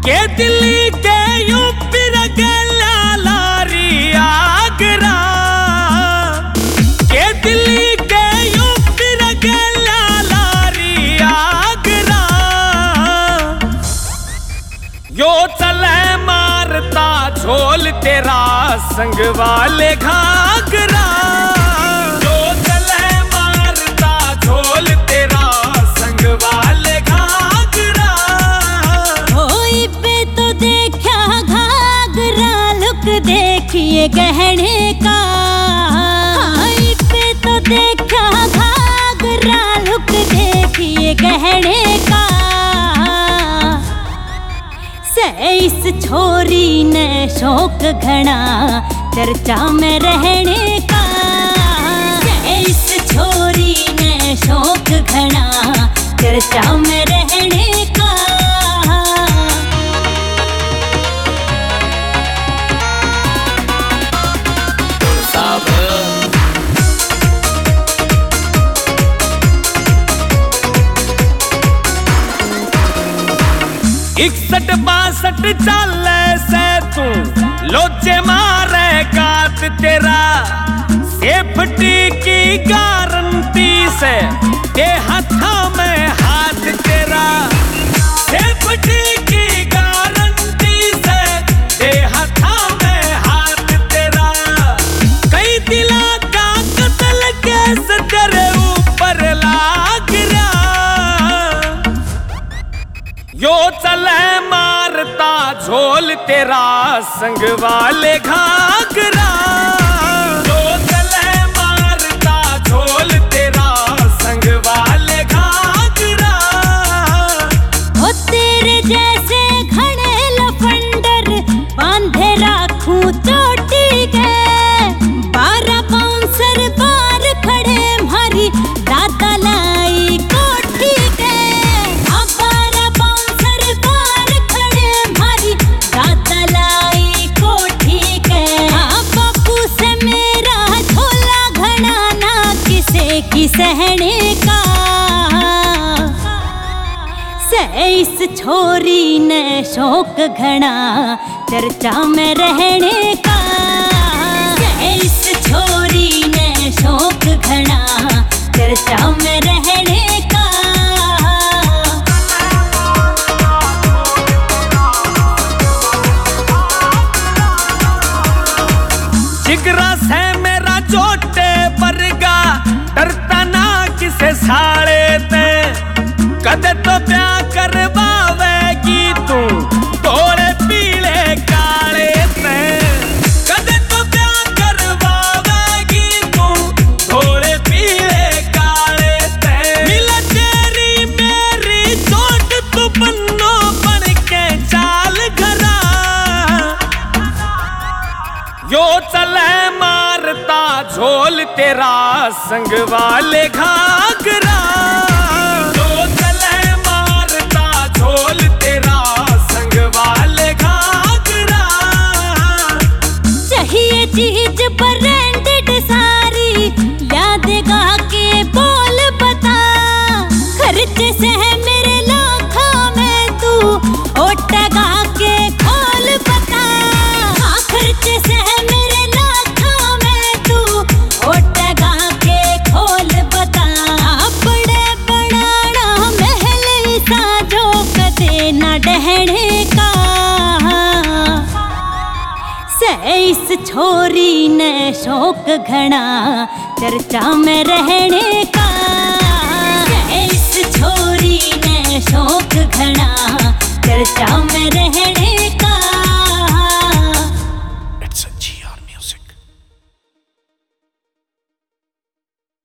के दिल्ली के यूपी रगेला लारी आगरा, के दिल्ली के यूपी रगेला लारी आगरा। यो चले मारता झोल तेरा संग वाले घाघरा, यो चले मारता झोल तेरा संग वाले घाघरा। ओई पे तो देखा घाघरा लुक देखिए गहने का, ओई पे तो देखा घाघरा लुक देखिए गहने का। इस छोरी ने शौक घना चर्चा में रहने का, इस छोरी ने शौक घना चर्चा में रहने का। इकसठ बासठ चाले से तू लोचे मारे गात तेरा, सेफ्टी की गारंटी से दे हाथा में हाथ तेरा, सेफ्टी की गारंटी से दे हाथा में हाथ तेरा। कई दिला का कत्ल केस तेरे ऊपर लाग रहा, यो चले मारता झोल तेरा संग वाले घाघरा, यो चले मारता झोल तेरा संग वाले घाघरा। ओ तेरे जैसे घने लफंडर बांधे राखूं चोटी के, 12 बाउंसर बार खड़े मारी दादा लाई कोठी के। की सहने का इस छोरी ने शौक घना चर्चा में रहने का, इस छोरी ने शौक घना चर्चा में रहने का। जिगरा से मेरा जोटे बरगा डरता ना किसे साड़े ते, कदे तो प्यार करवावेगी तू थोड़े पीले काले ते, कदे तो प्यार करवावेगी तू थोड़े पीले काले ते। मिला तेरी मेरी चोट तू बन्नो बन के चाल घरा, यो चले मारता झोल तेरा संग वाले घाघरा, यो चले मारता झोल तेरा संग वाले घाघरा। चाहिए चीज ब्रांडेड सारी यादेगा के बोल बता, खर्चे से है मेरे लाखों में तू ओटगा के खोल बता, खर्चे से है मेरे लाखों में तू ओटगा के खोल बता। बड़े बनाना महल साजो कदे न डहने का, इस छोरी ने शौक घना चर्चा में रहने